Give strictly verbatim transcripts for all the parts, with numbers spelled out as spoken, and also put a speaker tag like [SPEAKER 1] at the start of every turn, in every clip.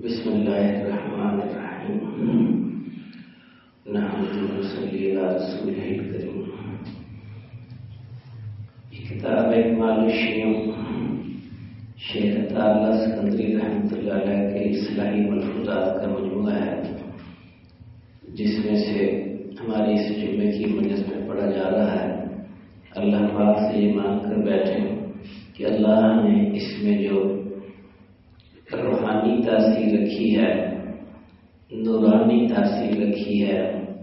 [SPEAKER 1] بسم اللہ الرحمن الرحیم نحمده ونصلی علی رسولہ الکریم. یہ کتاب اکمال الشیوع شیخ عطا اللہ سکندری رحمۃ اللہ علیہ کے اصلاحی ملفوظات کا مجموعہ ہے، جس میں سے ہماری اس جمعے کی مجلس میں پڑھا جا رہا ہے. اللہ پاک سے یہ مانگ کر بیٹھے کہ اللہ نے اس میں جو روحانی تاثیر رکھی ہے، نورانی تاثیر رکھی ہے،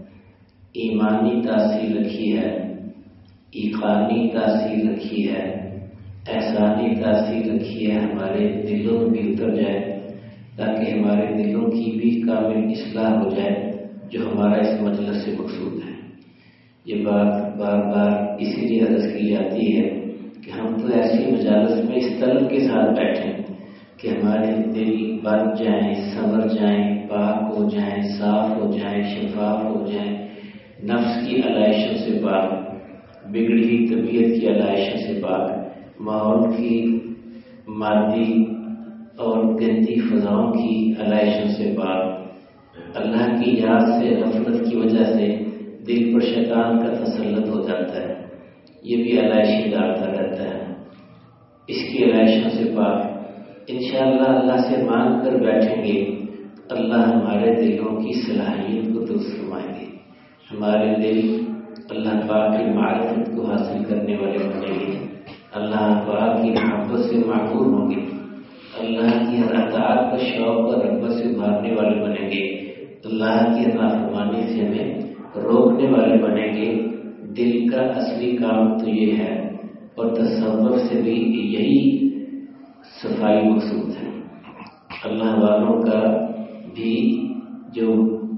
[SPEAKER 1] ایمانی تاثیر رکھی ہے، ایقانی تاثیر رکھی ہے، احسانی تاثیر رکھی ہے، ہمارے دلوں میں بھی اتر جائے، تاکہ ہمارے دلوں کی بھی کامل اصلاح ہو جائے، جو ہمارا اس مجلس سے مقصود ہے. یہ بات بار بار اسی لیے عرض کی جاتی ہے کہ ہم تو ایسی مجالس میں اس طلب کے ساتھ بیٹھیں کہ ہمارے دل بن جائیں، سنور جائیں، پاک ہو جائیں، صاف ہو جائیں، شفاف ہو جائیں، نفس کی علائشوں سے پاک، بگڑی ہوئی طبیعت کی علائشوں سے پاک، ماحول کی مادی اور گندی فضاؤں کی علائشوں سے پاک. اللہ کی یاد سے غفلت کی وجہ سے دل پر شیطان کا تسلط ہو جاتا ہے، یہ بھی علائشیں ڈالتا رہتا ہے. اس کی علائشوں سے پاک انشاءاللہ اللہ سے مانگ کر بیٹھیں گے، اللہ ہمارے دلوں کی صلاحیت کو درست فرمائیں گے. ہمارے دل اللہ پاک کی معرفت کو حاصل کرنے والے بنیں گے، اللہ پاک کی محبت سے معمور ہوں گے، اللہ کی ہر اطاعت کا شوق اور رغبت سے ابھارنے والے بنیں گے، اللہ کی نافرمانی سے ہمیں روکنے والے بنیں گے. دل کا اصلی کام تو یہ ہے، اور تصور سے بھی یہی صفائی مقصود ہے. اللہ والوں کا بھی جو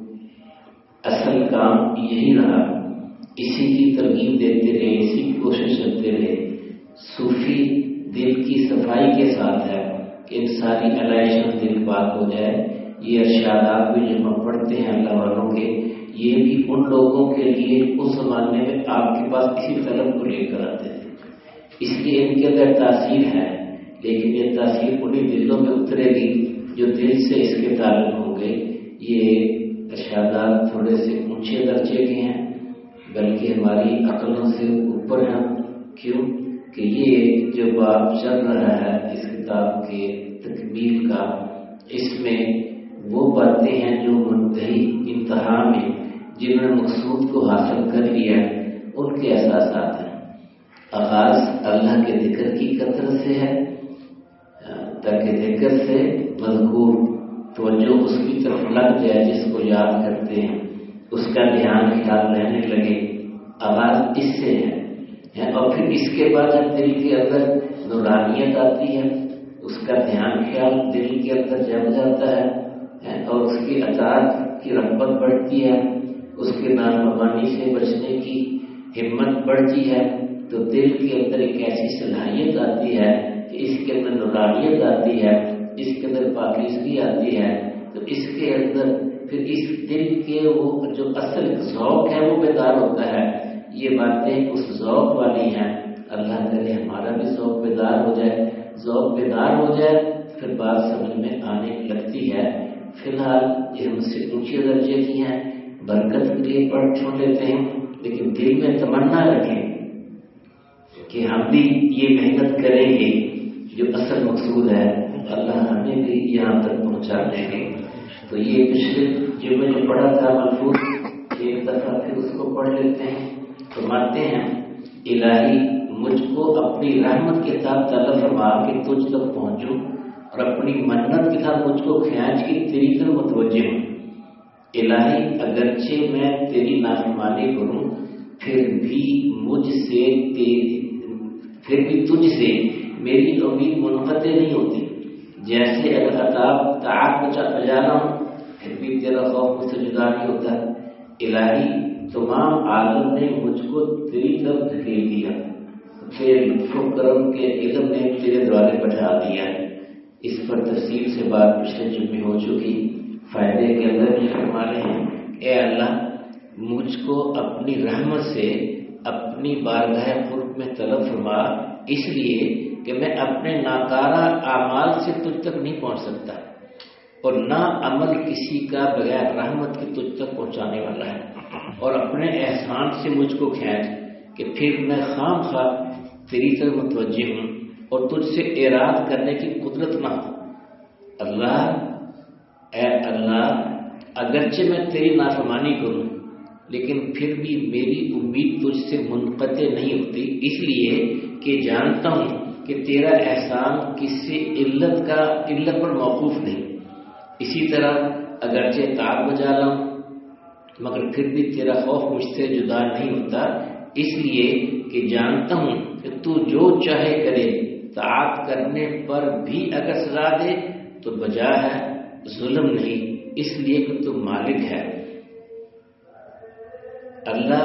[SPEAKER 1] اصل کام یہی رہا، اسی کی ترغیب دیتے رہے، اسی کی کوشش کرتے رہے. صوفی دل کی صفائی کے ساتھ ہے کہ ان ساری علائشوں دل پاک ہو جائے. یہ ارشادات بھی جو ہم پڑھتے ہیں اللہ والوں کے، یہ بھی ان لوگوں کے لیے اس زمانے میں آپ کے پاس اسی طلب کو لے کر آتے تھے. اس لیے ان کے اندر تاثیر ہے، لیکن یہ تاثیر انہیں دلوں میں اترے گی جو دل سے اس کے تعلق ہوں گے. یہ ارشادات تھوڑے سے اونچے درجے کے ہیں، بلکہ ہماری عقلوں سے اوپر ہیں. کیوں کہ یہ جو باب چل رہا ہے اس کتاب کے تکمیل کا، اس میں وہ باتیں ہیں جو منتہی انتہا میں جنہوں نے مقصود کو حاصل کر لیا ان کے احساسات ہیں. آغاز اللہ کے ذکر کی کثرت سے ہے، تاکہ ذکر سے مذکور توجہ اس کی طرف لگ جائے جس کو یاد کرتے ہیں، اس کا دھیان خیال رہنے لگے. آغاز اس سے ہے، اور پھر اس کے بعد جب دل کے اندر نورانیت آتی ہے، اس کا دھیان خیال دل کے اندر جم جاتا ہے، اور اس کی اطاعت کی رغبت بڑھتی ہے، اس کے نافرمانی سے بچنے کی ہمت بڑھتی ہے، تو دل کے اندر ایک ایسی صلاحیت آتی ہے کہ اس کے اندر نورانیت آتی ہے، اس کے اندر پاکیزگی آتی ہے. تو اس کے اندر پھر اس دل کے وہ جو اصل ذوق ہے وہ بیدار ہوتا ہے. یہ باتیں اس ذوق والی ہیں. اللہ کرے ہمارا بھی ذوق بیدار ہو جائے. ذوق بیدار ہو جائے پھر بات سمجھ میں آنے لگتی ہے. فی الحال یہ ہم سے اونچے درجے کی ہیں، برکت کے لیے پڑھ چھوڑ لیتے ہیں، لیکن دل میں تمنا رکھیں کہ ہم بھی یہ محنت کریں گے جو اصل مقصود ہے، اللہ ہمیں بھی یہاں تک پہنچا دیں گے. تو یہ پچھلے جو میں نے پڑھا تھا ملفوظ، ایک دفعہ پھر اس کو پڑھ لیتے ہیں. تو مانتے ہیں الہی مجھ کو اپنی رحمت کے ساتھ طلب فرما کے تجھ تک پہنچوں، اور اپنی منت کے ساتھ مجھ کو کھینچ کے تیری طرف متوجہ ہوں. الہی اگرچہ میں تیری نافرمانی کروں، پھر بھی مجھ سے پھر بھی تجھ سے میری امید منقطع نہیں ہوتی. جیسے اگر عطاب طاعت بچا بجانا ہوں، پھر بھی تیرا خوف مجھ سے جدا نہیں ہوتا. الہی تمام عالم نے مجھ کو تیری طرف دھکیل دیا، تیرے لطف و کرم کے علم نے تیرے دوارے بٹھا دیا. اس پر تفصیل سے بات پچھلے جمعے ہو چکی. فائدے کے اندر بھی فرما رہے ہیں، اے اللہ مجھ کو اپنی رحمت سے اپنی بارگاہ قرب میں طلب فرما، اس لیے کہ میں اپنے ناکارہ اعمال سے تجھ تک نہیں پہنچ سکتا. اور نہ عمل کسی کا بغیر رحمت کی تجھ تک پہنچانے والا ہے. اور اپنے احسان سے مجھ کو کھینچ کہ پھر میں خام خواہ تیری طرف متوجہ ہوں اور تجھ سے اعراض کرنے کی قدرت نہ ہو. اللہ اے اللہ، اگرچہ میں تیری نافرمانی کروں لیکن پھر بھی میری امید تجھ سے منقطع نہیں ہوتی، اس لیے کہ جانتا ہوں کہ تیرا احسان کسی علت کا علت پر موقوف نہیں. اسی طرح اگرچہ طاعت بجا لوں مگر پھر بھی تیرا خوف مجھ سے جدا نہیں ہوتا، اس لیے کہ جانتا ہوں کہ تو جو چاہے کرے، طاعت کرنے پر بھی اگر سزا دے تو بجا ہے، ظلم نہیں، اس لیے کہ تو مالک ہے. اللہ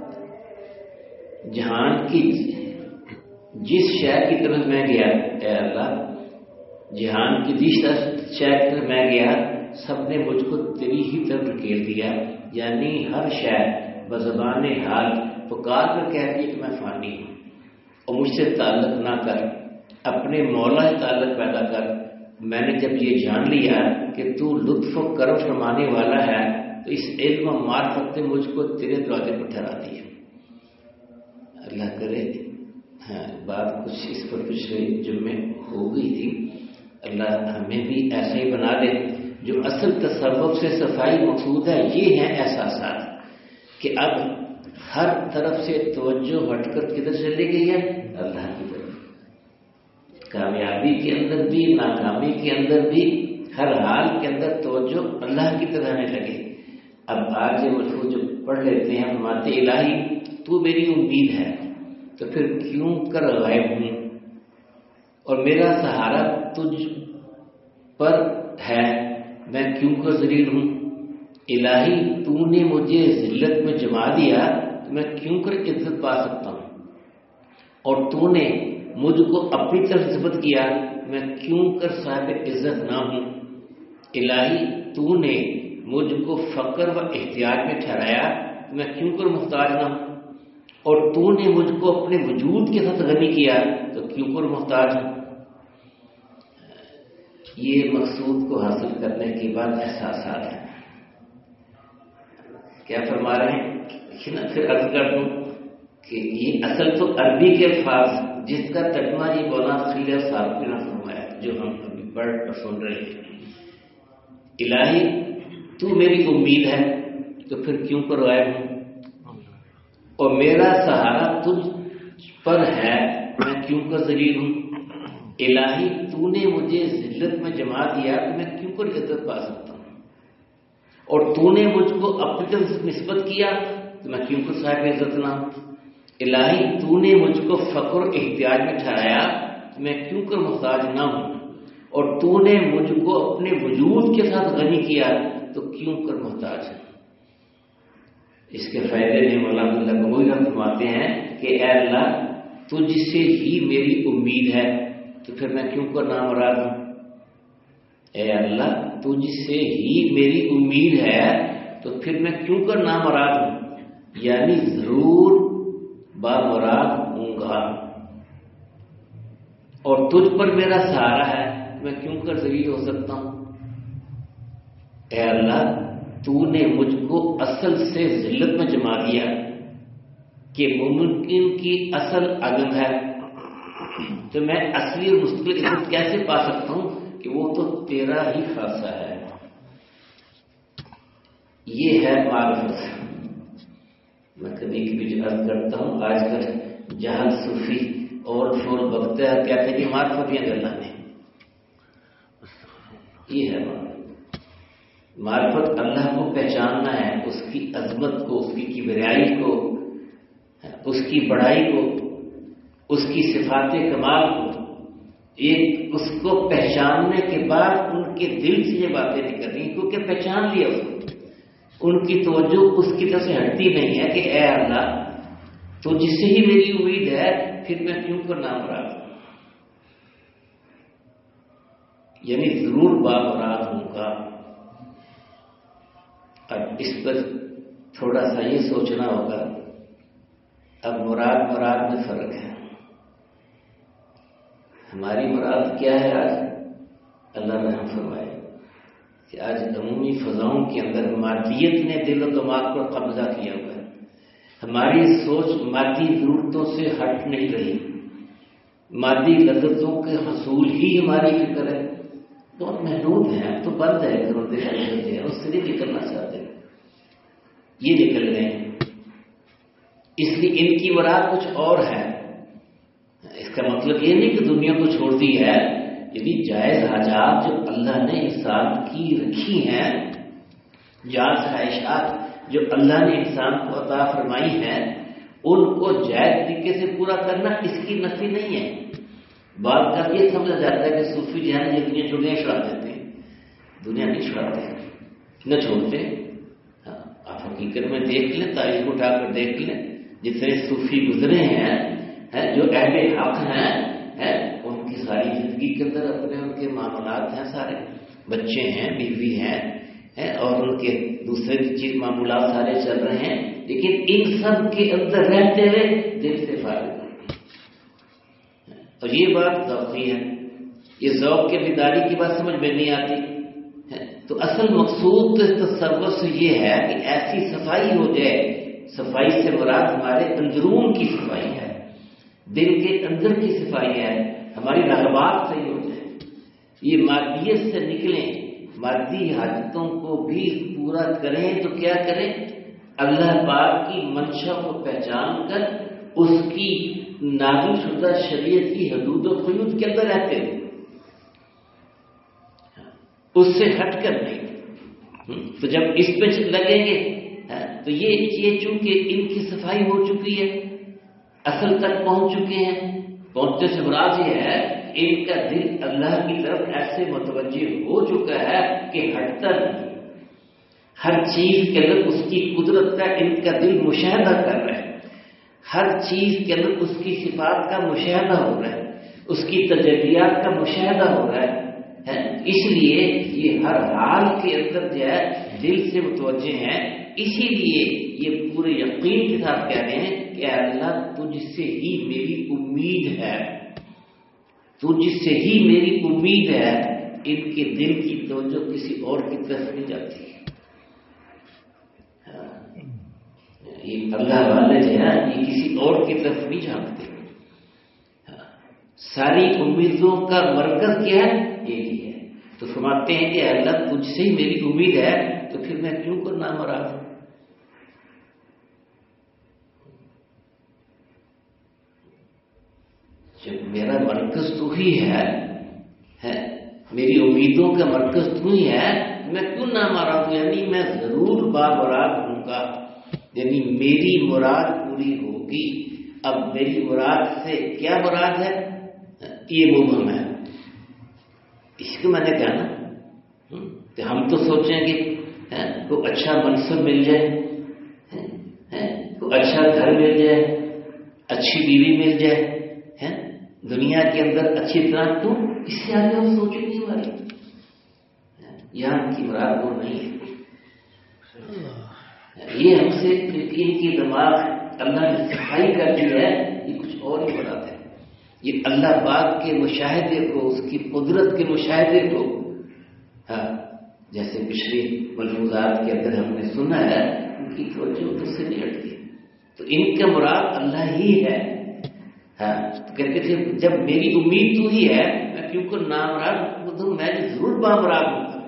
[SPEAKER 1] جہان کی جس شے کی طرف میں گیا، اے اللہ جہان کی جس شے کی طرف میں گیا سب نے مجھ کو تیری ہی طرف دھکیل دیا. یعنی ہر شے بزبان حال پکار کر کہتی ہے کہ میں فانی ہوں اور مجھ سے تعلق نہ کر، اپنے مولا سے تعلق پیدا کر. میں نے جب یہ جان لیا کہ تو لطف و کرم فرمانے والا ہے تو اس علم و معرفت نے مجھ کو تیرے دروازے پر ٹھہرا دیا. اللہ کرے ہاں بات کچھ اس پر پچھلے جمعے ہو گئی تھی. اللہ ہمیں بھی ایسا ہی بنا دے. جو اصل تصوف سے صفائی مقصود ہے یہ ہے احساسات کہ اب ہر طرف سے توجہ ہٹ کر کدھر چلی گئی ہے؟ اللہ کی طرف. کامیابی کے اندر بھی ناکامی کے اندر بھی ہر حال کے اندر توجہ اللہ کی طرح آنے لگے. اب آج یہ ملفوظ جو پڑھ لیتے ہیں فرماتے الہی تو میری امید ہے تو پھر کیوں کر غائب ہوں، اور میرا سہارا تجھ پر ہے میں کیوں کر ذلیل ہوں. الہی تو نے مجھے ذلت میں جما دیا تو میں کیوں کر عزت پا سکتا ہوں، اور تو نے مجھ کو اپنی طرف نسبت کیا میں کیوں کر صاحب عزت نہ ہوں. الہی تو نے مجھ کو فقر و احتیاج میں ٹھہرایا تو میں کیوں کر محتاج نہ ہوں، اور تو نے مجھ کو اپنے وجود کے ساتھ غنی کیا تو کیوں کر محتاج ہوں. یہ مقصود کو حاصل کرنے کے بعد احساسات ہیں. کیا فرما رہے ہیں؟ پھر عرض کر دوں کہ یہ اصل تو عربی کے الفاظ جس کا ترجمہ یہ مولانا خلیل صاحب نے فرمایا جو ہم ابھی پڑھ کر سن رہے ہیں. الہی تو میری امید ہے تو پھر کیوں کر غائب ہوں، اور میرا سہارا تجھ پر ہے میں کیوں کر ذلیل ہوں. الہی تو نے مجھے ذلت میں جما دیا تو میں کیوں کر عزت پا سکتا ہوں، اور تو نے مجھ کو اپنی طرف نسبت کیا تو میں کیوں کر صاحب عزت نہ ہوں. الہی تو نے مجھ کو فقر و احتیاج میں ٹھہرایا تو میں کیوں کر محتاج نہ ہوں، اور تو نے مجھ کو اپنے وجود کے ساتھ غنی کیا تو کیوں کر محتاج ہے. اس کے فائدے میں مولانا اللہ گنگوہی رحمۃ اللہ فرماتے ہیں کہ اے اللہ تجھ سے ہی میری امید ہے تو پھر میں کیوں کر نامراد ہوں. اے اللہ تجھ سے ہی میری امید ہے تو پھر میں کیوں کر نامراد ہوں، یعنی ضرور بامراد ہوں گا، اور تجھ پر میرا سہارا ہے میں کیوں کر ذلیل ہو سکتا ہوں. اے اللہ تو نے مجھ کو اصل سے ذلت میں جما دیا کہ ممکن کی اصل عدم ہے تو میں اصلی اور مستقل عزت کیسے پا سکتا ہوں کہ وہ تو تیرا ہی خاصہ ہے. یہ ہے معرفت. میں کبھی کبھی جو عرض کرتا ہوں آج کل جہل صوفی اور فول بکتا ہے کہتے ہیں کہ معرفت یا اللہ نے. یہ ہے معرفت. معرفت اللہ کو پہچاننا ہے، اس کی عظمت کو، اس کی کبریائی کو، اس کی بڑائی کو، اس کی صفات کمال کو. ایک اس کو پہچاننے کے بعد ان کے دل سے یہ باتیں نکلیں کیونکہ پہچان لیا اس کو، ان کی توجہ اس کی طرف سے ہٹتی نہیں ہے کہ اے اللہ تو جس سے ہی میری امید ہے پھر میں کیوں کر نامراد ہوں، یعنی ضرور بامراد ہوں گا. اب اس پر تھوڑا سا یہ سوچنا ہوگا. اب مراد مراد میں فرق ہے. ہماری مراد کیا ہے آج؟ اللہ رحم فرمائے. کہ آج عمومی فضاؤں کے اندر مادیت نے دل و دماغ پر قبضہ کیا ہوا ہے. ہماری سوچ مادی ضرورتوں سے ہٹ نہیں رہی. مادی لذتوں کے حصول ہی ہماری فکر ہے. بہت محدود ہیں تو بند ہے کرتے اس سے نہیں نکلنا چاہتے, یہ نکل گئے ہیں. اس لیے ان کی مراد کچھ اور ہے. اس کا مطلب یہ نہیں کہ دنیا کو چھوڑ دی ہے. یعنی جائز حاجات جو اللہ نے انسان کی رکھی ہیں, جائز خواہشات جو اللہ نے انسان کو عطا فرمائی ہیں, ان کو جائز طریقے سے پورا کرنا اس کی نفی نہیں ہے. بات کا یہ سمجھا جاتا ہے کہ صوفی جو ہے یہ دنیا چھوڑیاں چھڑا دیتے ہیں. دنیا نہیں چھڑاتے ہیں, نہ چھوڑتے. آپ حقیقت میں دیکھ لیں, تاریخ اٹھا کر دیکھ لیں, جتنے صوفی گزرے ہیں جو اہل حق ہیں ان کی ساری زندگی کے اندر اپنے ان کے معاملات ہیں, سارے بچے ہیں, بیوی ہیں, اور ان کے دوسرے چیز معمولات سارے چل رہے ہیں, لیکن ان سب کے اندر رہتے ہوئے دل سے فارغ ہیں. اور یہ بات ذوقی ہے. یہ ذوق کے بیداری کی بات سمجھ میں نہیں آتی. تو اصل مقصود تصور سے یہ ہے کہ ایسی صفائی ہو جائے. صفائی سے مراد ہمارے اندرون کی صفائی ہے, دل کے اندر کی صفائی ہے, ہماری رغبات صحیح ہو جائے. یہ مادیت سے نکلیں, مادی حاجتوں کو بھی پورا کریں تو کیا کریں؟ اللہ پاک کی منشا کو پہچان کر اس کی نازل شدہ شریعت کی حدود و قیود کے اندر رہتے ہیں, اس سے ہٹ کر نہیں. تو جب اس پہ لگیں گے تو یہ یہ چونکہ ان کی صفائی ہو چکی ہے, اصل تک پہنچ چکے ہیں. پہنچنے سے مراد یہ ہے ان کا دل اللہ کی طرف ایسے متوجہ ہو چکا ہے کہ ہٹتا نہیں. ہر چیز کے اندر اس کی قدرت کا ان کا دل مشاہدہ کر رہا ہے. ہر چیز کے اندر اس کی صفات کا مشاہدہ ہو رہا ہے, اس کی تجلیات کا مشاہدہ ہو رہا ہے. اس لیے یہ ہر حال کے اندر جو ہے دل سے متوجہ ہیں. اسی لیے یہ پورے یقین کے ساتھ کہہ رہے ہیں کہ اے اللہ تجھ سے ہی میری امید ہے, تجھ سے ہی میری امید ہے. ان کے دل کی توجہ کسی اور کی طرف نہیں جاتی. یہ اللہ والے جو ہے یہ کسی اور کی طرف نہیں جانتے. ساری امیدوں کا مرکز کیا ہے؟ یہی ہے. تو فرماتے ہیں کہ اللہ تجھ سے ہی میری امید ہے, تو پھر میں کیوں کر نامراد ہوں؟ جب میرا مرکز تو ہی ہے, ہے میری امیدوں کا مرکز تو ہی ہے, میں کیوں نامراد ہوں؟ یعنی میں ضرور بامراد ہوں گا, یعنی میری مراد پوری ہوگی. اب میری مراد سے کیا مراد ہے؟ یہ مبہم ہے. اس کو میں نے کہا نا کہ ہم تو سوچیں کہ کوئی اچھا منصب مل جائے, کوئی اچھا گھر مل جائے, اچھی بیوی مل جائے, دنیا کے اندر اچھی طرح, تو اس سے آگے ہم سوچیں نہیں ہماری. یہاں کی مراد وہ نہیں ہے. یہ ہم سے ان کی دماغ اللہ نے صفائی کر دی ہے, یہ کچھ اور ہی مراد ہے. یہ اللہ پاک کے مشاہدے کو, اس کی قدرت کے مشاہدے کو, ہاں جیسے پچھلی ملفوظات کے اندر ہم نے سنا ہے, ان کی توجہ اس سے نہیں ہٹتی. تو ان کا مراد اللہ ہی ہے. ہاں کہتے تھے جب میری امید تو ہی ہے, میں کیوں کو نامراد ہوں؟ میں ضرور بامراد ہوں گا,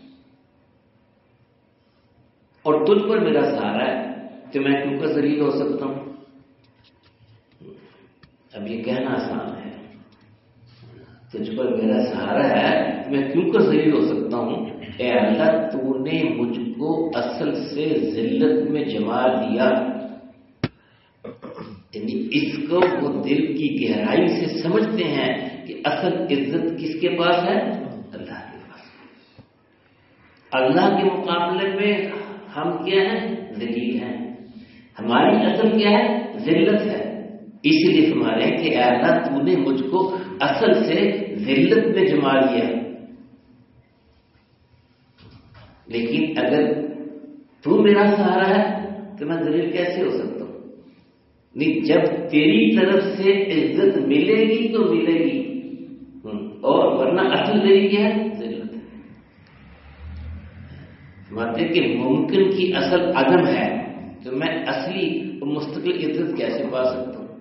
[SPEAKER 1] اور تجھ پر میرا سہارا ہے, تو میں کیوں کر ذلیل ہو سکتا ہوں؟ اب یہ کہنا آسان ہے, تجھ پر میرا سہارا ہے, میں کیوں کر ذلیل ہو سکتا ہوں؟ اے اللہ تو نے مجھ کو اصل سے ذلت میں جما دیا. یعنی اس کو وہ دل کی گہرائی سے سمجھتے ہیں کہ اصل عزت کس کے پاس ہے؟ اللہ کے پاس. اللہ کے مقابلے میں ہم کیا ہیں؟ ذلیل ہیں. ہماری اصل کیا ہے؟ ذلت ہے. اس لیے ہمارے کہ اے اللہ تو نے مجھ کو اصل سے ذلت میں جما لیا. لیکن اگر تو میرا سہارا ہے تو میں ذلیل کیسے ہو سکتا ہوں؟ نہیں, جب تیری طرف سے عزت ملے گی تو ملے گی, اور ورنہ اصل میری کیا ہے؟ ذلت ہے. فرماتے کہ ممکن کی اصل عدم ہے تو میں اصلی اور مستقل عزت کیسے پا سکتا ہوں؟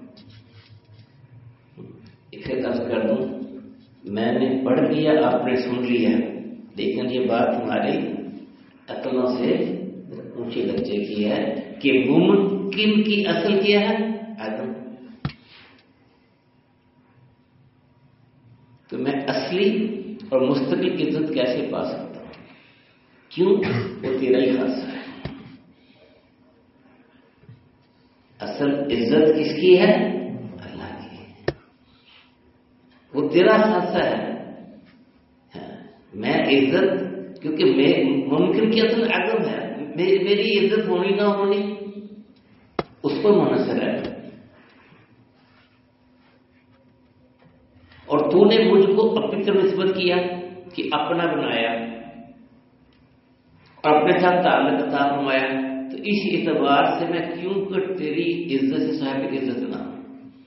[SPEAKER 1] پھر عرض کر دوں، میں نے پڑھ لیا، آپ نے سن لیا، لیکن یہ بات ہماری عقلوں سے اونچے درجے کی ہے کہ ممکن کی اصل کیا ہے؟ عدم۔ تو میں اصلی اور مستقل عزت کیسے پا سکتا ہوں؟ کیوں؟ وہ تیرا ہی خاصہ ہے۔ اصل عزت کس کی ہے؟ اللہ کی۔ وہ تیرا خاصہ ہے۔ میں عزت، کیونکہ میں ممکن کی اصل عدم ہے، میری عزت ہونی نہ ہونی اس پر منحصر ہے۔ اور تو نے مجھ کو اپنی طرف نسبت کیا کہ اپنا بنایا اور اپنے ساتھ تعلق عطا فرمایا، تو اس اعتبار سے میں کیوں کر تیری عزت سے صاحب عزت نہ ہوں؟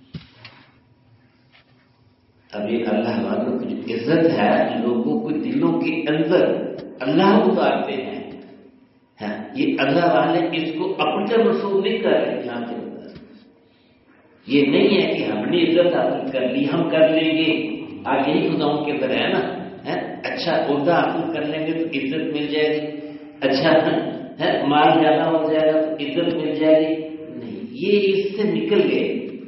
[SPEAKER 1] اب یہ اللہ والوں کی جو عزت ہے، لوگوں کو دلوں کے اندر اللہ اتارتے ہیں، یہ اللہ والے اس کو اپنی طرف منسوخ نہیں کر رہے یہاں کے اندر۔ یہ نہیں ہے کہ ہم نے عزت حاصل کر لی، ہم کر لیں گے، آج یہی خداؤں کے اندر ہے نا، اچھا عہدہ حاصل کر لیں گے تو عزت مل جائے گی، اچھا ہے مال زیادہ ہو جائے گا تو عزت مل جائے گی۔ نہیں، یہ اس سے نکل گئے۔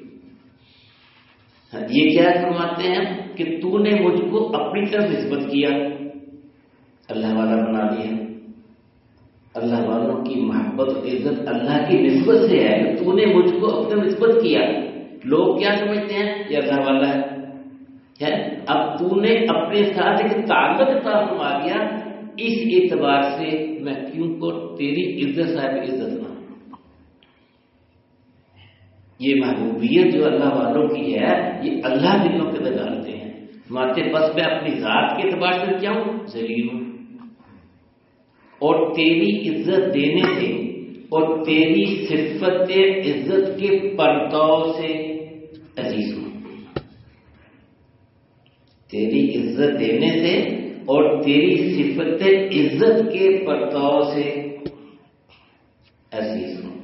[SPEAKER 1] یہ کیا فرماتے ہیں کہ تو نے مجھ کو اپنی طرف نسبت کیا، اللہ والا بنا دیا۔ اللہ والوں کی محبت و عزت اللہ کی نسبت سے ہے کہ تو نے مجھ کو اپنے نسبت کیا۔ لوگ کیا سمجھتے ہیں؟ یہ اللہ والا ہے۔ اب تو نے اپنے ساتھ ایک تعلق عطا فرما دیا، اس اعتبار سے میں کیوں کو تیری عزت صاحب عزت نہ ہوں؟ یہ محبوبیت جو اللہ والوں کی ہے، یہ اللہ دلوں کے اندر ڈالتے ہیں۔ ماتے بس میں اپنی ذات کے اعتبار سے کیا ہوں؟ ذلیل ہوں، اور تیری عزت دینے سے اور تیری صفت عزت کے پرتاؤ سے عزیز ہوں۔ تیری عزت دینے سے اور تیری صفت عزت کے پرتاؤ سے عزیز ہوں۔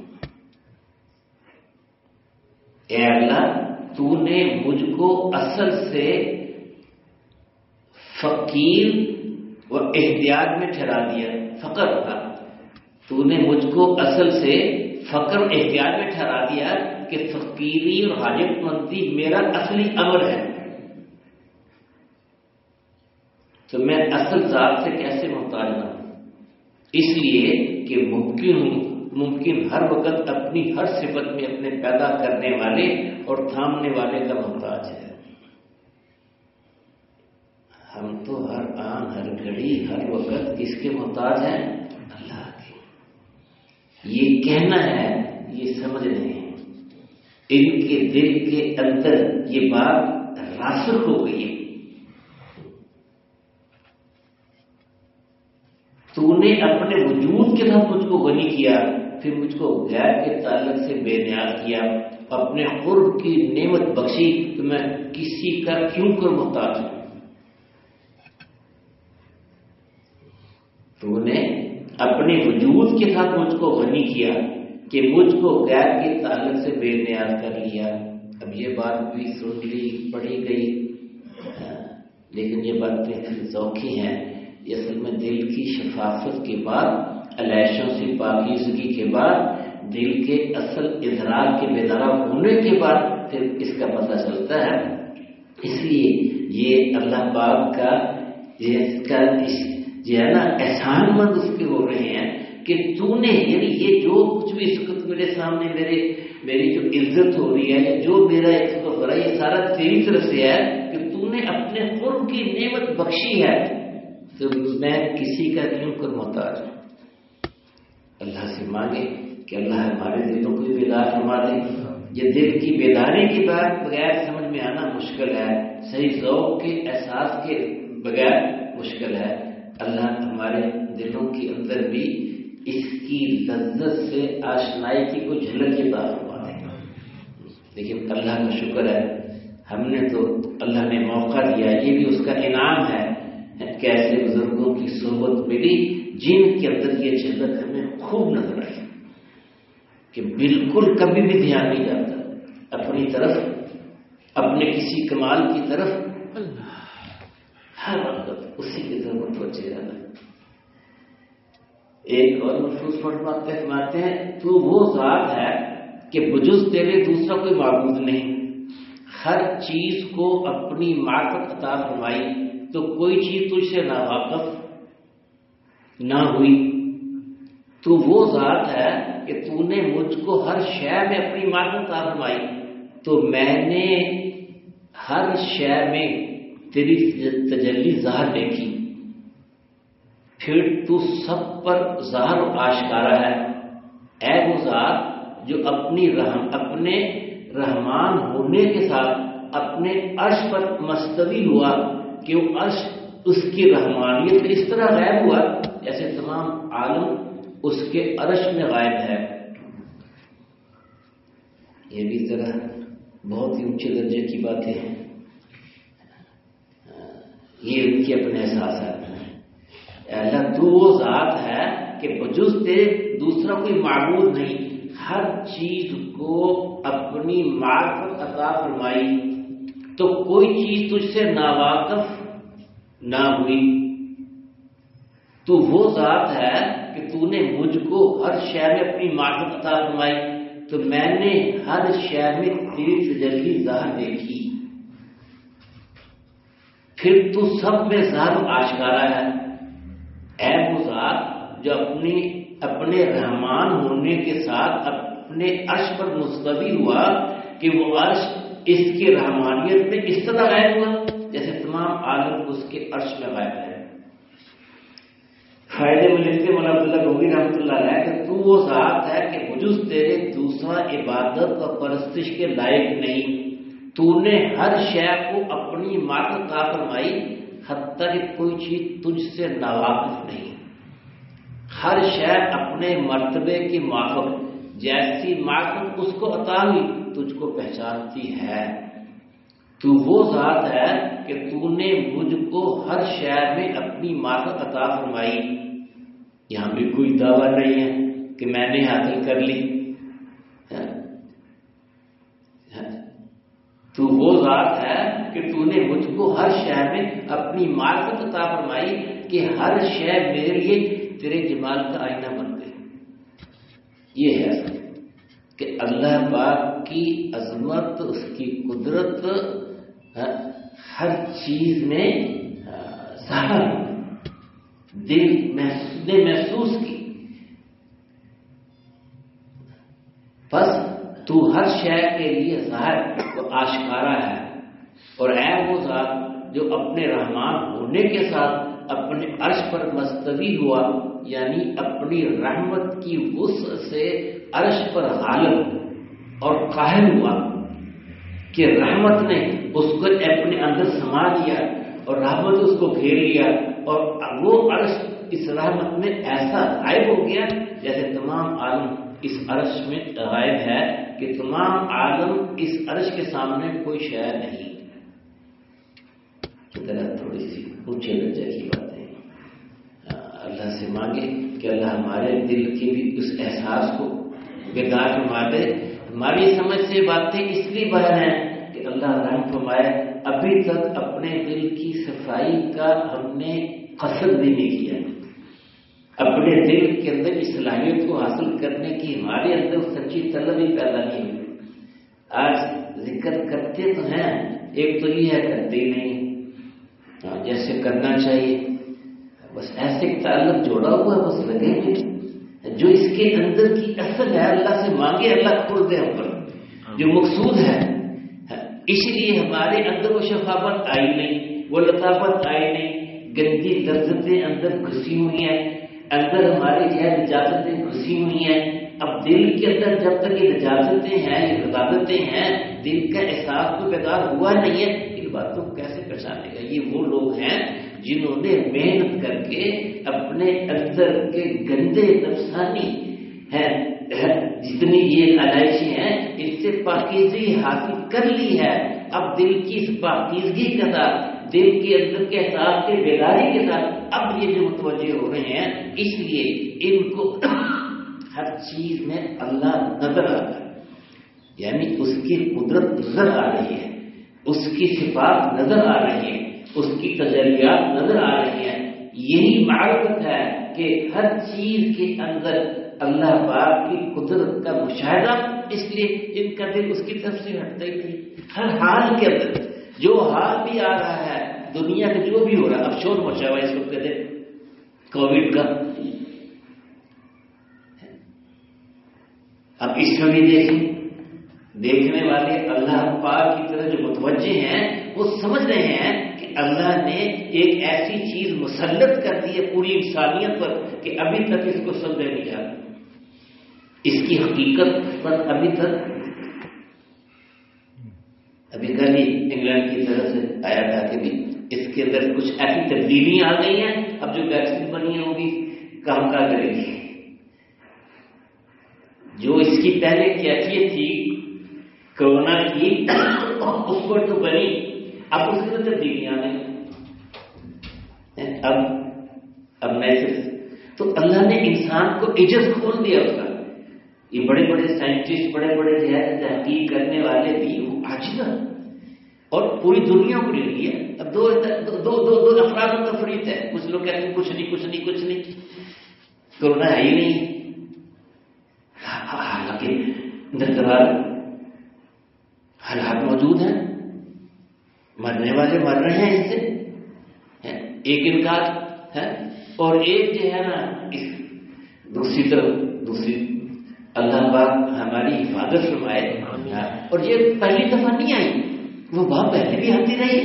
[SPEAKER 1] اے اللہ، تو نے مجھ کو اصل سے فقیر و احتیاج میں ٹھہرا دیا، فقر تھا، تو نے مجھ کو اصل سے فقر و احتیاج میں ٹھہرا دیا کہ فقیری اور حاجت مندی میرا اصلی امر ہے، تو میں اصل ذات سے کیسے محتاج نہ ہوں؟ اس لیے کہ ممکن ہوں، ممکن ہر وقت اپنی ہر صفت میں اپنے پیدا کرنے والے اور تھامنے والے کا محتاج ہے۔ ہم تو ہر آن ہر گھڑی ہر وقت کس کے محتاج ہیں؟ اللہ کے۔ یہ کہنا ہے، یہ سمجھ رہے ہیں، ان کے دل کے اندر یہ بات راسخ ہو گئی ہے۔ تو نے اپنے وجود کے ساتھ مجھ کو غنی کیا، پھر مجھ کو غیر کے تعلق سے بے نیاز کیا، اپنے قرب کی نعمت بخشی، تو میں کسی کا کیوں کر محتاج ہوں؟ تو نے اپنے وجود کے ساتھ مجھ کو غنی کیا کہ مجھ کو غیر کے تعلق سے بے نیاز کر لیا۔ اب یہ بات بھی سن لی، پڑھی گئی، لیکن یہ باتیں ذوقی ہیں۔ یہ اصل میں دل کی شفافت کے بعد، علیشوں سے پاکیزگی کے بعد، دل کے اصل ادراک کے بیدار ہونے کے بعد پھر اس کا پتہ چلتا ہے۔ اس لیے یہ اللہ پاک کا اس کا جو ہے نا احسان مند اس کے ہو رہے ہیں کہ تو نے، یعنی یہ جو کچھ بھی اس وقت میرے سامنے میرے میری جو عزت ہو رہی ہے، جو میرا عزت ہو رہا ہے، یہ سارا تیری طرف سے ہے کہ تو نے اپنے قرب کی نعمت بخشی ہے، تو میں کسی کا کیوں کر محتاج ہوں؟ اللہ سے مانگے کہ اللہ ہمارے دلوں کو بیدار فرما دے۔ یہ دل کی بیداری کی بات بغیر سمجھ میں آنا مشکل ہے، صحیح ذوق کے احساس کے بغیر مشکل ہے۔ اللہ ہمارے دلوں کے اندر بھی اس کی لذت سے آشنائی کی کوئی جھلک کی بات فرما دے۔ لیکن اللہ کا شکر ہے، ہم نے تو اللہ نے موقع دیا، یہ بھی اس کا انعام ہے کیسے بزرگوں کی صحبت ملی جن کے اندر یہ جھلک ہمیں خوب نظر آئی کہ بالکل کبھی بھی دھیان نہیں جاتا اپنی طرف، اپنے کسی کمال کی طرف، ہر وقت اسی کی طرف متوجہ رہنا۔ ایک اور محفوظ فرماتے فرماتے ہیں تو وہ ذات ہے کہ بجز تیرے دوسرا کوئی معبود نہیں، ہر چیز کو اپنی معرفت عطا فرمائی تو کوئی چیز تجھ سے ناواقف نہ ہوئی۔ تو وہ ذات ہے کہ تو نے مجھ کو ہر شے میں اپنی معرفت عطا فرمائی تو میں نے ہر شے میں تیری تجلی ظاہر دیکھی، پھر تو سب پر ظاہر و آشکارا ہے۔ اے وہ ذات جو اپنی رحم اپنے رحمان ہونے کے ساتھ اپنے عرش پر مستوی ہوا کہ وہ عرش اس کی رحمانیت اس طرح غائب ہوا جیسے تمام عالم اس کے عرش میں غائب ہے۔ یہ بھی ذرا بہت ہی اونچے درجے کی باتیں ہیں، یہ ان کے اپنے احساسات ہیں۔ اللہ تو وہ ذات ہے کہ بجز تیرے دوسرا کوئی معبود نہیں، ہر چیز کو اپنی معرفت عطا فرمائی تو کوئی چیز تجھ سے ناواقف نہ ہوئی۔ تو وہ ذات ہے کہ تو نے مجھ کو ہر شے میں اپنی معرفت عطا فرمائی تو میں نے ہر شے میں تیری تجلی ظاہر دیکھی، پھر تو سب میں ظاہر آشکارا ہے۔ اے وہ ذات جو اپنی اپنے رحمان ہونے کے ساتھ اپنے عرش پر مستوی ہوا کہ وہ عرش اس کی رحمانیت میں اس طرح غائب ہوا جیسے تمام عالم اس کے عرش میں غائب ہے۔ فائدے میں لکھتے مولانا عبداللہ گوگی رحمۃ اللہ علیہ کہ تو وہ ذات ہے کہ بجز تیرے دوسرا عبادت اور پرستش کے لائق نہیں، تو نے ہر شے کو اپنی معرفت عطا فرمائی حتیٰ کہ کوئی چیز تجھ سے ناواقف نہیں، ہر شے اپنے مرتبے کی معرفت جیسی معرفت اس کو عطا ہوئی تجھ کو پہچانتی ہے۔ تو وہ ذات ہے کہ تو نے مجھ کو ہر شے میں اپنی معرفت عطا فرمائی۔ یہاں بھی کوئی دعویٰ نہیں ہے کہ میں نے حاصل کر لی، تو وہ ذات ہے کہ تو نے مجھ کو ہر شے میں اپنی معرفت عطا فرمائی کہ ہر شے میرے لیے تیرے جمال کا آئینہ بن گئی۔ یہ ہے کہ اللہ پاک کی عظمت، اس کی قدرت ہر چیز میں ظاہر دل نے محسوس کی، بس تو ہر شے کے لیے ظاہر و آشکارا ہے۔ اور اے وہ ذات جو اپنے رحمان ہونے کے ساتھ اپنے عرش پر مستوی ہوا یعنی اپنی رحمت کی وسع سے عرش پر غالب اور قاہر ہوا کہ رحمت نے اس کو اپنے اندر سما لیا اور رحمت اس کو گھیر لیا اور وہ عرش اس رحمت میں ایسا غائب ہو گیا جیسے تمام عالم اس عرش میں غائب ہے کہ تمام عالم اس عرش کے سامنے کوئی شے نہیں۔ طرح تھوڑی سی اونچے درجے کی باتیں اللہ سے مانگے کہ اللہ ہمارے دل کی بھی اس احساس کو بیدار فرما دے۔ ہماری سمجھ سے باتیں اس لیے بیان ہیں کہ اللہ رحم فرمائے، ابھی تک اپنے دل کی صفائی کا ہم نے قصد بھی نہیں کیا، اپنے دل کے اندر اس صلاحیت کو حاصل کرنے کی ہمارے اندر سچی طلب ہی پیدا نہیں ہوئی۔ آج ذکر کرتے تو ہیں، ایک تو یہ ہے کرتے ہی نہیں جیسے کرنا چاہیے، بس ایسے تعلق جوڑا ہوا بس لگے ہوئے جو اس کے اندر کی اصل ہے اللہ سے مانگے اللہ کھول دے ہم پر جو مقصود ہے۔ اس لیے ہمارے اندر وہ شفافت آئی نہیں، وہ لطافت آئی نہیں، گندی لذتیں اندر گھسی ہوئی ہیں، اندر ہماری جو ہے نجاستیں گھسی ہوئی ہیں۔ اب دل کے اندر جب تک یہ نجاستیں ہیں، یہ لطافتیں ہیں، دل کا احساس تو بیدار ہوا نہیں ہے، ان باتوں کو کیسے پہچانے گا؟ یہ وہ لوگ ہیں جنہوں نے محنت کر کے اپنے اندر کے گندے نفسانی ہیں جتنی یہ علائشیں ہیں اس سے پاکیزگی حاصل کر لی ہے۔ اب دل کی اس پاکیزگی کا دل کے اندر کے احساس کے بیداری کے ساتھ اب یہ جو متوجہ ہو رہے ہیں، اس لیے ان کو ہر چیز میں اللہ نظر آ رہا ہے، یعنی اس کی قدرت نظر آ رہی ہے، اس کی صفات نظر آ رہی ہے، اس کی تجلیات نظر آ رہی ہیں۔ یہی معرفت ہے کہ ہر چیز کے اندر اللہ پاک کی قدرت کا مشاہدہ، اس لیے ان کا دل اس کی طرف سے ہٹتا ہی نہیں۔ ہر حال کے اندر جو حال بھی آ رہا ہے، دنیا میں جو بھی ہو رہا ہے، اب شور مچا ہوا ہے اس وقت کہتے کووڈ کا، اب اس میں بھی دیکھیں، دیکھنے والے اللہ پاک کی طرف جو متوجہ ہیں وہ سمجھ رہے ہیں کہ اللہ نے ایک ایسی چیز مسلط کر دی ہے پوری انسانیت پر کہ ابھی تک اس کو سمجھا نہیں جاتا، اس کی حقیقت پر ابھی تک۔ ابھی کل ہی انگلینڈ کی طرف سے آیا تھا کہ بھی اس کے اندر کچھ ایسی تبدیلیاں آ گئی ہیں، اب جو ویکسین بنی ہے وہ بھی کام کار کرے گی۔ جو اس کی پہلے کیفیت تھی کورونا کی، اس پر تو بنی، اب اس کے اندر تبدیلیاں آ گئی۔ اب اب میں تو اللہ نے انسان کو عجز کھول دیا اس کا۔ یہ بڑے بڑے سائنٹسٹ، بڑے بڑے جو ہے تحقیق کرنے والے بھی وہ عاجز ہیں، اور پوری دنیا کو لے لیا۔ اب دو دو دو دو افراد و تفریق ہے، کچھ لوگ کہتے ہیں کچھ نہیں کچھ نہیں کچھ نہیں کورونا ہے ہی نہیں، حالانکہ دستار حالات موجود ہیں، مرنے والے مر رہے ہیں اس سے، ایک انکار ہے، اور ایک جو ہے نا اس دوسری طرف دوسری اللہ پاک ہماری حفاظت فرمائے۔ اور یہ پہلی دفعہ نہیں آئی، وہ بات پہلے بھی آتی رہی۔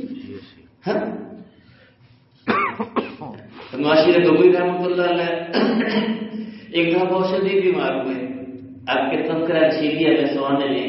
[SPEAKER 1] معاشر گوئی رحمۃ اللہ علیہ ایک دفعہ بہت شدید بیمار ہوئے، آپ کے تذکرہ شیلیہ میں سوانے میں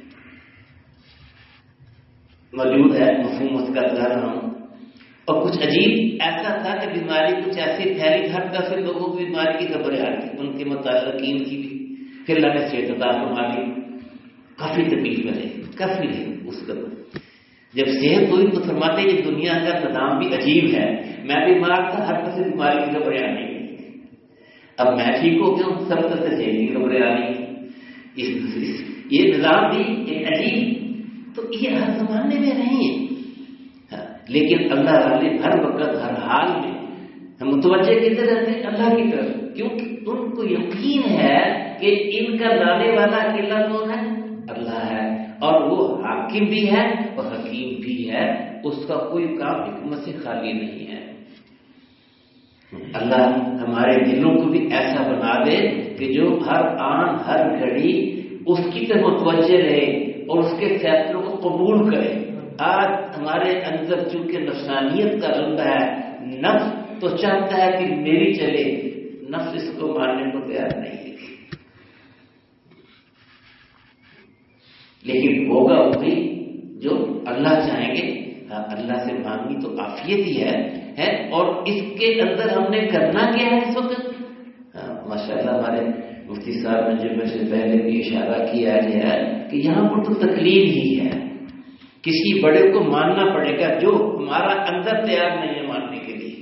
[SPEAKER 1] موجود ہے، مفہوم اس کا بتا رہا ہوں۔ اور کچھ عجیب ایسا تھا کہ بیماری کچھ ایسی پھیلی، ہر دفعہ لوگوں کی بیماری کی خبریں آ رہی، ان کے متعلقین کی بھی۔ پھر اللہ نے صحت عطا فرما دی، کافی تکلیف میں رہے، کافی رہے اس قدر۔ جب صحت ہوئی تو فرماتے ہیں کہ دنیا کا نظام بھی عجیب ہے، میں بیمار تھا، ہر طرح سے بیماری کی خبریں آنے گئی، اب میں ٹھیک ہو گیا ہوں، سب طرح سے صحت کی خبریں آنے گئی۔ یہ نظام بھی ایک عجیب، تو یہ ہر زمانے میں نہیں ہے، لیکن اللہ والے ہر وقت ہر حال میں ہم متوجہ کدھر رہتے ہیں؟ اللہ کی طرف، کیونکہ ان کو یقین ہے کہ ان کا لانے والا اکیلا کون ہے؟ اللہ ہے، اور وہ حاکم بھی ہے اور حکیم بھی ہے، اس کا کوئی کام حکمت سے خالی نہیں ہے۔ اللہ ہمارے دلوں کو بھی ایسا بنا دے کہ جو ہر آن ہر گھڑی اس کی طرف متوجہ رہے اور اس کے فیصلوں کو قبول کرے۔ آج ہمارے اندر چونکہ نفسانیت کا غلبہ ہے، نفس تو چاہتا ہے کہ میری چلے، نفس اس کو ماننے کو تیار نہیں ہے، لیکن ہوگا وہی جو اللہ چاہیں گے۔ اللہ سے مانگنی تو عافیت ہی ہے ہے اور اس کے اندر ہم نے کرنا کیا ہے اس وقت؟ ماشاء اللہ ہمارے مفتی صاحب نے جب سے پہلے بھی اشارہ کیا ہے کہ یہاں پر تو تکلیف ہی ہے، کسی بڑے کو ماننا پڑے گا جو ہمارا اندر تیار نہیں ہے ماننے کے لیے۔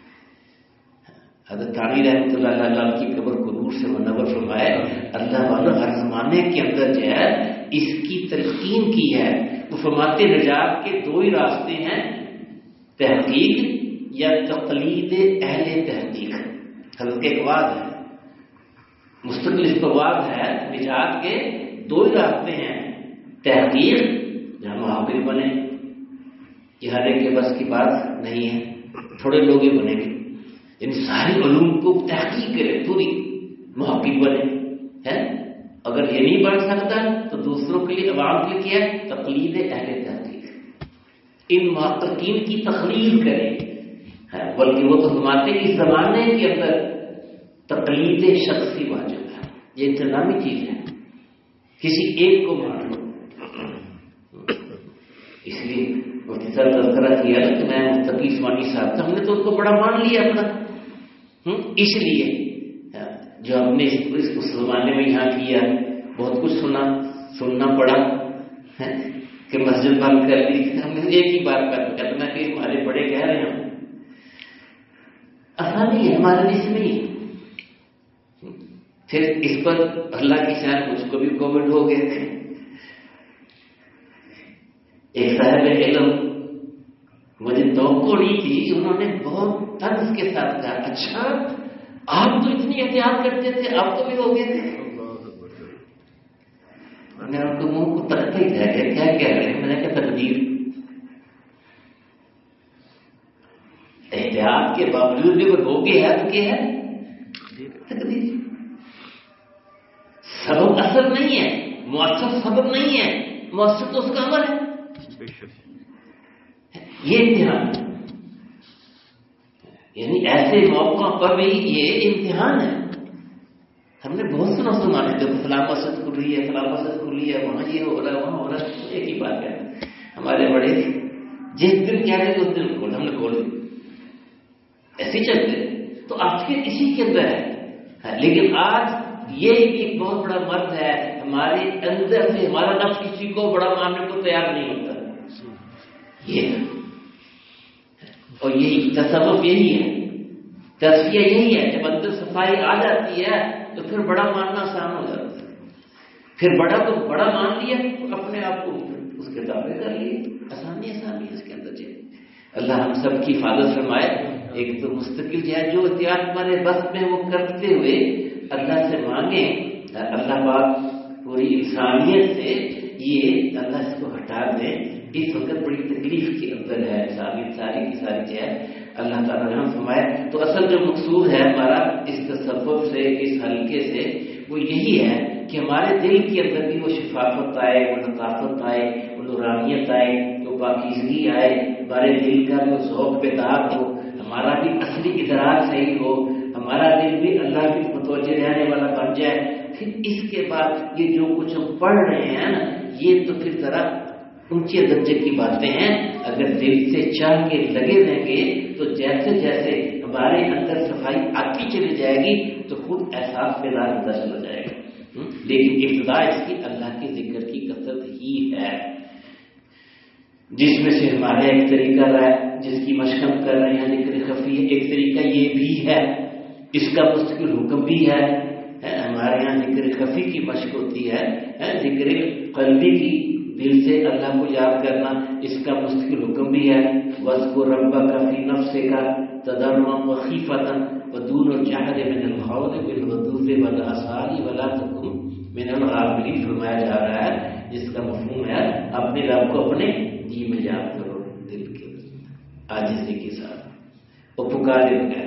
[SPEAKER 1] حضرت تھانوی رحمۃ اللہ علیہ کی قبر کو نور سے منور فرمائے، اللہ والا ہر زمانے کے اندر جو ہے اس کی تلقین کی ہے۔ وہ فرماتے نجات کے دو ہی راستے ہیں، تحقیق یا تقلید اہل تحقیق۔ حضرت کے اقوال ہے، مستقل استقوال ہے، نجات کے دو ہی راستے ہیں، تحقیق جہاں محقق بنے، یہ ہر ایک کے بس کی بات نہیں ہے، تھوڑے لوگ ہی بنے گے، ان ساری علوم کو تحقیق کرے، پوری محقق بنے ہے۔ اگر یہ نہیں بڑھ سکتا تو دوسروں کے لیے، عوام کے لیے کیا ہے؟ تقلید اہل تحقیق، ان محققین کی تقلید کرے، بلکہ وہ تو فرماتے ہیں اس زمانے کے اندر تقلید شخصی واجب ہے، یہ انتظامی چیز ہے، کسی ایک کو مان لو۔ اس لیے مفتی صاحب تذکرہ کیا کہ میں متقی عثمانی صاحب تھا، ہم نے تو اس کو بڑا مان لیا اپنا، اس لیے جو ہم نے اس زمانے میں یہاں کیا، بہت کچھ سنا سننا پڑا کہ مسجد بند کر لی، ہم نے ایک ہی بار کر کرنا کہ ہمارے بڑے کہہ رہے ہیں، آسانی ہے ہمارے لیے اس میں۔ پھر اس پر اللہ کی شان مجھ کو بھی کووڈ ہو گئے تھے۔ ایک صاحب علم مجھے توقع نہیں تھی، انہوں نے بہت طرز کے ساتھ کہا، اچھا آپ تو اتنی احتیاط کرتے تھے، آپ کو بھی ہو گئے تھے؟ میں نے آپ کو منہ کو ترقی ہی کہہ گیا، کیا کہہ رہے ہیں؟ میں نے کہا تقدیر، احتیاط کے باوجود بھی اگر ہو گیا ہے تو کیا ہے؟ تقدیر۔ سبب اثر نہیں ہے، مؤثر سبب نہیں ہے، مؤثر تو اس کا عمل ہے۔ یہ امتحان، یعنی ایسے موقع پر بھی یہ امتحان ہے۔ ہم نے بہت سنا سنانے تھے، فلاں مسجد کھلی ہے، فلاں مسجد کھلی ہے، وہاں یہ ہو رہا ہے، وہاں ہو رہا ہے، ایک ہی بات ہے۔ ہمارے بڑے جس دن کہہ رہے تھے اس دن کھول، ہم نے کھول دی، ایسے چلتے۔ تو آخر اسی کے اندر ہے، لیکن آج یہ ایک بہت بڑا مرض ہے ہمارے اندر سے، ہمارا نفس کسی کو بڑا ماننے کو تیار نہیں ہوتا، یہ اور یہی تصوف یہی ہے، تصفیہ یہی ہے۔ جب اندر صفائی آ جاتی ہے تو پھر بڑا ماننا آسان ہو جاتا ہے، پھر بڑا تو بڑا مان لیا، اپنے آپ کو اس کے دعوے کر لیے، آسانی آسانی ہے اس کے اندر۔ جی اللہ ہم سب کی حفاظت فرمائے۔ ایک تو مستقل جو ہے، جو احتیاط ہمارے بس میں وہ کرتے ہوئے اللہ سے مانگیں، اللہ پاک پوری انسانیت سے یہ اللہ اس کو ہٹا دے۔ اس وقت بڑی تکلیف کے اندر ہے انسانیت ساری کی ساری جو ہے، اللہ تعالیٰ رحم فرمائے۔ تو اصل جو مقصود ہے ہمارا اس تصوف سے، اس حلقے سے، وہ یہی ہے کہ ہمارے دل کے اندر بھی وہ شفافت آئے، وہ لطافت آئے، وہ نورانیت آئے، وہ پاکیزگی آئے، ہمارے دل کا جو ذوق بیدار ہو، ہمارا بھی اصلی ادراک صحیح ہو، ہمارا دل بھی اللہ کی متوجہ رہنے والا بن جائے۔ پھر اس کے بعد یہ جو کچھ ہم پڑھ رہے ہیں نا، یہ تو پھر ذرا اونچے درجے کی باتیں ہیں۔ اگر دل سے چاہ کے لگے رہیں گے تو جیسے جیسے ہمارے اندر صفائی آتی چلی جائے گی تو خود احساس پیدا ہوتا چلا جائے گا۔ لیکن ابتدا اس کی اللہ کے ذکر کی کثرت ہی ہے، جس میں سے ہمارا ایک طریقہ رہا ہے جس کی مشق ہم کر رہے ہیں، ذکر خفی ہے۔ ایک طریقہ یہ بھی ہے، اس کا مستقل حکم بھی ہے۔ ہمارے یہاں ذکر خفی کی مشق ہوتی ہے، ذکر قلبی کی، دل سے اللہ کو یاد کرنا، اس کا مستقل حکم بھی ہے۔ وَاذْكُرْ رَبَّكَ فِي نَفْسِكَ تَضَرُّعًا وَخِيفَةً وَدُونَ الْجَهْرِ مِنَ الْقَوْلِ بِالْغُدُوِّ وَالْآصَالِ وَلَا تَكُن مِنَ الْغَافِلِينَ فرمایا جا رہا ہے، جس کا مفہوم ہے اپنے رب کو اپنے جی میں یاد کرو، دل کے عاجزی کے ساتھ، اور پکارے بغیر،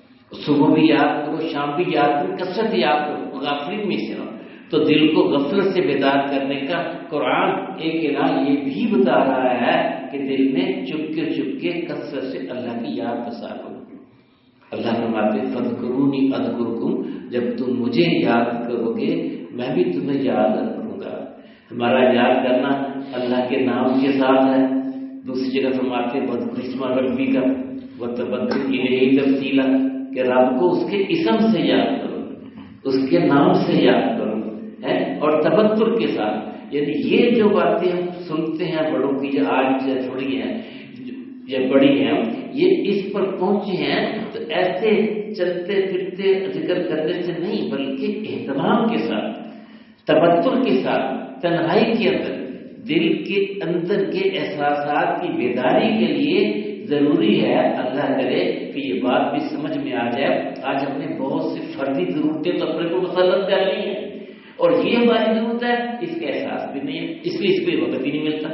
[SPEAKER 1] صبح بھی یاد کرو، شام بھی یاد کرو، کثرت یاد کرو، غافلین میں سے نہ۔ تو دل کو غفلت سے بیدار کرنے کا قرآن ایک الہ یہ بھی بتا رہا ہے کہ دل میں چپکے چپکے کثرت سے اللہ کی یاد بسا لو۔ اللہ فرماتے فَاذْكُرُونِي أَذْكُرْكُمْ، جب تم مجھے یاد کرو گے میں بھی تمہیں یاد کروں گا۔ ہمارا یاد کرنا اللہ کے نام کے ساتھ ہے۔ دوسری جگہ فرماتے وَاذْكُرِ اسْمَ رَبِّكَ وَتَبَتَّلْ إِلَيْهِ تَبْتِيلًا، کہ رب کو اس کے اسم سے یاد کرو، اس کے نام سے یاد کرو، ہے اور تبتل کے ساتھ۔ یعنی یہ جو باتیں ہم سنتے ہیں بڑوں کی، جو آج تھوڑی ہیں یا بڑی ہیں، یہ اس پر پہنچے ہیں تو ایسے چلتے پھرتے ذکر کرنے سے نہیں، بلکہ اہتمام کے ساتھ، تبتل کے ساتھ، تنہائی کے اندر، دل کے اندر کے احساسات کی بیداری کے لیے ضروری ہے۔ اللہ کرے کہ یہ بات بھی سمجھ میں آ جائے۔ آج ہم نے بہت سی فردی ضرورتیں تو اپنے کو مسلط کر لی ہیں، اور یہ ہماری ضرورت ہے، اس کا احساس بھی نہیں ہے، اس لیے اس کو وقت ہی نہیں ملتا۔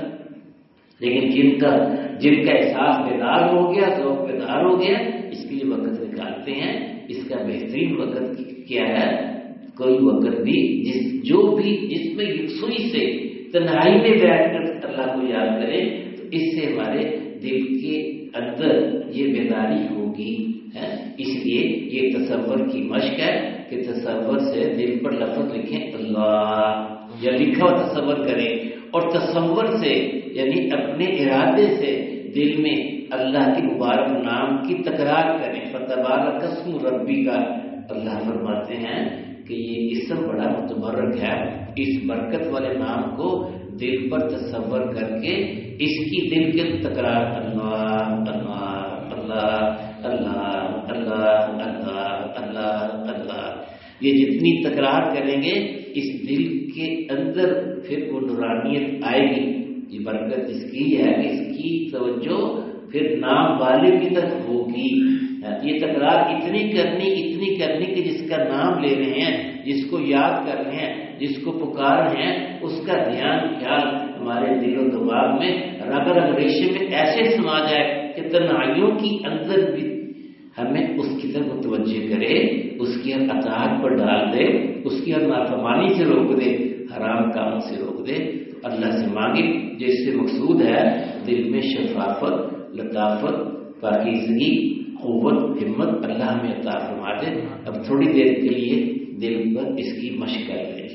[SPEAKER 1] لیکن جن کا جن کا احساس بیدار ہو گیا، ذوق بیدار ہو گیا، اس کے لیے وقت نکالتے ہیں۔ اس کا بہترین وقت کیا ہے؟ کوئی وقت بھی جس جو بھی جس میں یکسوئی سے تنہائی میں بیٹھ کر اللہ کو یاد کرے، تو اس سے ہمارے دل کے اندر یہ بیداری ہوگی ہے۔ اس لیے یہ تصور کی مشق ہے کہ تصور سے دل پر لفظ لکھیں اللہ، یا لکھا ہوا تصور کریں، اور تصور سے یعنی اپنے ارادے سے دل میں اللہ کے مبارک نام کی تکرار کریں۔ فتبارک اسم ربی کا، اللہ فرماتے ہیں کہ یہ اسم بڑا متبرک ہے، اس برکت والے نام کو دل پر تصور کر کے اس کی دل کے تکرار اللہ اللہ اللہ اللہ اللہ اللہ اللہ اللہ یہ جتنی تکرار کریں گے اس دل کے اندر پھر وہ نورانیت آئے گی. یہ برکت اس کی ہے کہ اس کی توجہ پھر نام والے کی طرف ہوگی. یہ تکرار اتنی کرنی اتنی کرنی کہ جس کا نام لے رہے ہیں, جس کو یاد کر رہے ہیں, جس کو پکار رہے ہیں, اس کا دھیان خیال ہمارے دل و دماغ میں رگ رگ ریشے میں ایسے سما جائے کہ تنہائیوں کی اندر بھی ہمیں اس کی طرف متوجہ کرے, اس کی ہر اطاعت پر ڈال دے, اس کی ہر نافرمانی سے روک دے, حرام کاموں سے روک دے. تو اللہ سے مانگے جو اس سے مقصود ہے دل میں شفافت, لطافت, پاکیزگی, قوت, ہمت اللہ ہمیں عطا فرما دے. اب تھوڑی دیر کے لیے دل پر اس کی مشق کر لیں.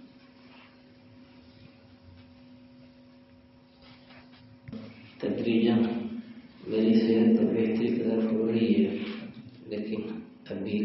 [SPEAKER 1] تدریجاً میری صحت تو بہتری کی طرف ہو رہی ہے, لیکن ابھی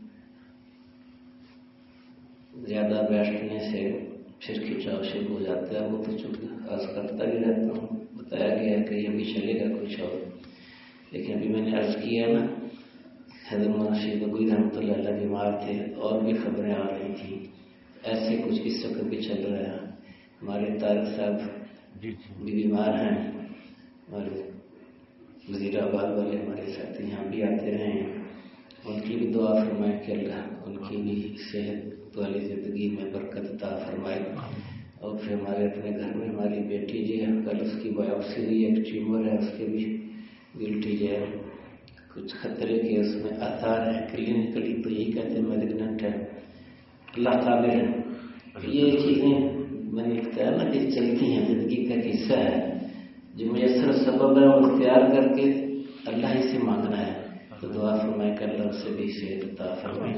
[SPEAKER 1] زیادہ بیٹھنے سے پھر کھچاؤ شروع ہو جاتا ہے. وہ تو چونکہ آج کرتا بھی رہتا ہوں, بتایا گیا کہ یہ بھی چلے گا کچھ اور, لیکن ابھی میں نے عرض کیا نا حضرت مولانا شیخ بگوئی رحمۃ اللہ علیہ بیمار تھے, اور بھی خبریں آ رہی تھیں, ایسے کچھ اس وقت بھی چل رہا ہے. ہمارے طارق صاحب بھی بیمار ہیں, ہمارے وزیر آباد والے ہمارے ساتھی یہاں بھی آتے رہے ہیں, ان کی بھی دعا فرمائے کہ اللہ ان کی بھی صحت والی زندگی میں برکت عطا فرمائے. اور پھر ہمارے اپنے گھر میں ہماری بیٹی جو ہے کل اس کی بایوپسی ہوئی, ایک ٹیومر ہے اس کے بھی گلٹی جو ہے کچھ خطرے کے اس میں آثار ہیں, کلینکلی تو یہی کہتے ہیں میلیگننٹ ہے. اللہ قابل ہے. یہ چیزیں میں نے بتایا نا کہ چلتی ہیں, زندگی کا حصہ ہے. جو میسر سبب ہے وہ اختیار کر کے اللہ ہی سے مانگنا ہے. تو دعا فرمائے کہ اللہ سے بھی صحت عطا فرمائے.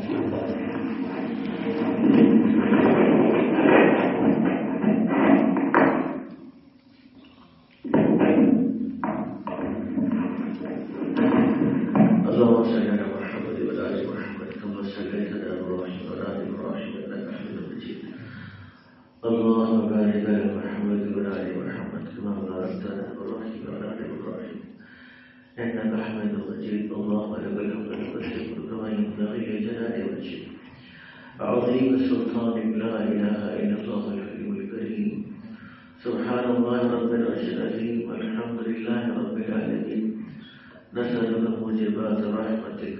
[SPEAKER 2] اللهم بارك على محمد وعلى ال محمد كما باركت على ابراهيم وعلى ال ابراهيم انك حميد مجيد. اللهم لك الحمد والشكر كما ينبغي لجلال وجهك. عظيم سلطانك لا اله الا الله الحليم الكريم. سبحان الله رب العرش العظيم. الحمد لله رب العالمين. نسألك موجبات رحمتك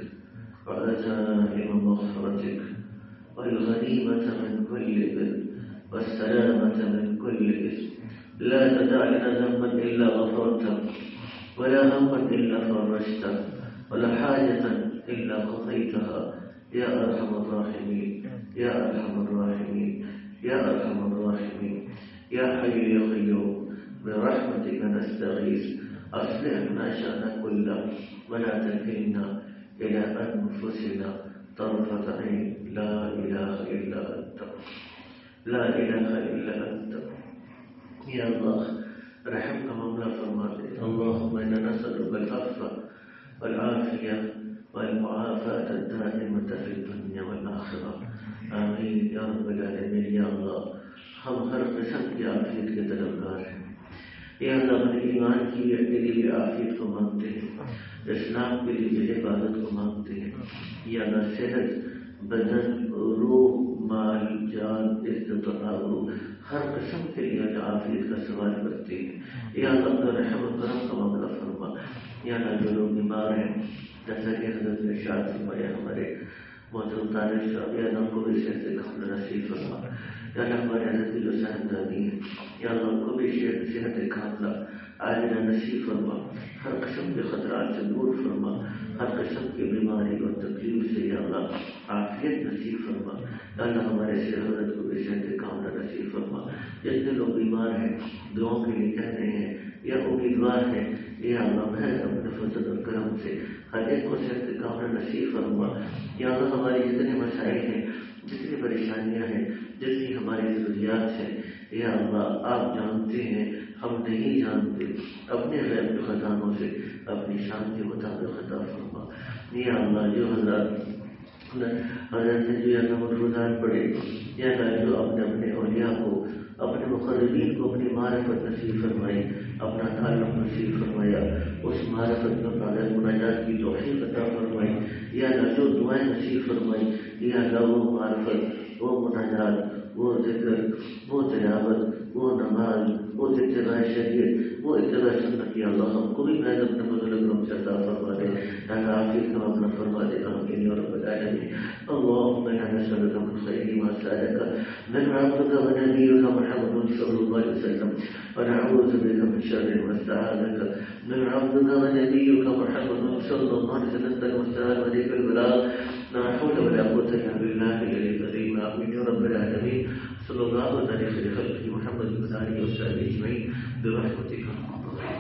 [SPEAKER 2] وعزائم مغفرتك والغنيمة من كل بر والسلامة من كل إثم. لا تدع لنا ذنبا إلا غفرته ولا هما إلا فرجته ولا حاجة إلا قضيتها يا أرحم الراحمين يا أرحم الراحمين يا أرحم الراحمين. يا حي يا قيوم برحمتك نستغيث أصلح لنا شأن كله ولا تكلنا إلى أنفسنا طرفة عين. لا إله إلا أنت لا إله إلا أنت يا الله. رحم کا معاملہ فرما دے. اللهم إنا نسألك العفو والعافية والمعافاة الدائمة في الدنيا والآخرة. آمين یا رب العالمین. یا اللہ ہم ہر قسم کی عافیت کے طلبگار ہیں. یا اللہ اپنے ایمان کی لیے عافیت کو مانگتے ہیں, اسلام کے لیے عبادت کو مانگتے ہیں. یا اللہ صحت, بدن, روح, مال, جان, عزت و آبرو ہر قسم کے لیے عافیت کا سوال کرتے ہیں. یا اللہ اپنا رحم و کرم کا معاملہ فرما. یا اللہ جو لوگ بیمار ہیں جیسا کہ حضرت نے ارشاد فرمایا ہمارے محترم طارق صاحب, یا اللہ کو بھی صحت کاملہ نصیب فرما. یا اللہ ہمارے حضرت کی جو صاحبزادی ہیں یا اللہ ان کو بھی صحت کاملہ عاجلہ نصیب فرما. ہر قسم کے خطرات سے دور فرما. ہر قسم کی بیماری اور تکلیف سے یا اللہ عافیت نصیب فرما. یا اللہ ہمارے سے حضرت کو بھی صحت کاملہ نصیب فرما. جتنے لوگ بیمار ہیں دعاؤں کے لیے کہہ رہے ہیں یا امیدوار ہیں, یا اللہ میں اپنے فضل اور کرم سے ہر ایک کو صحت کاملہ نصیب فرما. یا اللہ ہماری جتنے مسائل ہیں, جتنی پریشانیاں ہیں, جتنی ہماری ضروریات ہیں, یا اللہ آپ جانتے ہیں, ہم نہیں جانتے. اپنے غیب کے خزانوں سے اپنی شان کے مطابق عطا فرما. یا اللہ جو حضرات حضرت نے جو یا اللہ مدروزات پڑے, یا اللہ جو اپنے اپنے اولیاء کو اپنے مقربین کو اپنی معرفت نصیب فرمائی، اپنا تعلق نصیب فرمایا، اس معرفت میں قابل مناجات کی توفیق عطا فرمائی، یا اللہ جو دعائیں نصیب فرمائی، یا اللہ وہ معرفت، وہ مناجات، وہ ذکر، وہ تلاوت، وہ نماز، وہ اتباع شریعت، وہ اتباع سنت، یا اللہ ہم کو بھی محض اپنے فضل و کرم سے عطا فرما دے، اللہ عافیت کا اپنا فرما دے، آمین یا رب العالمین۔ اللهم انا نسألك من خير ما سألك من عبدك ونبيك محمد صلى الله عليه وسلم، ونعوذ بك من شر ما استعاذك من عبدك ونبيك محمد صلى الله عليه وسلم، والسلام عليك البلاغ، لا حول ولا قوة إلا بالله العلي العظيم، آمين يا رب العالمين۔ صلى الله عليه وسلم محمد بن علي وسلم أجمعين برحمتك.